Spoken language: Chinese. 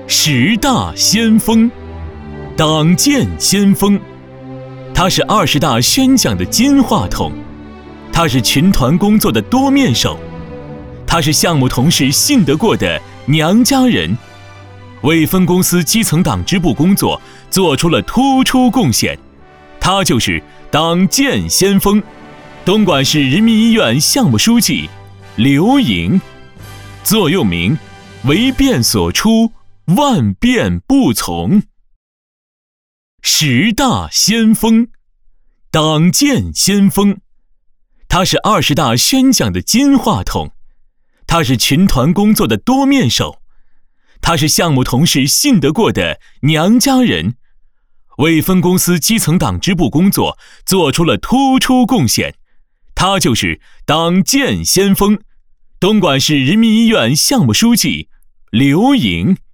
10大先锋，党建先锋。他是20大宣讲的金话筒，他是群团工作的多面手，他是项目同事信得过的娘家人，为分公司基层党支部工作做出了突出贡献。他就是党建先锋，东莞市人民医院项目书记刘莹。座右铭：唯变所出，万变不从。10大先锋，党建先锋。他是20大宣讲的金话筒，他是群团工作的多面手，他是项目同事信得过的娘家人，为分公司基层党支部工作做出了突出贡献。他就是党建先锋，东莞市人民医院项目书记刘莹。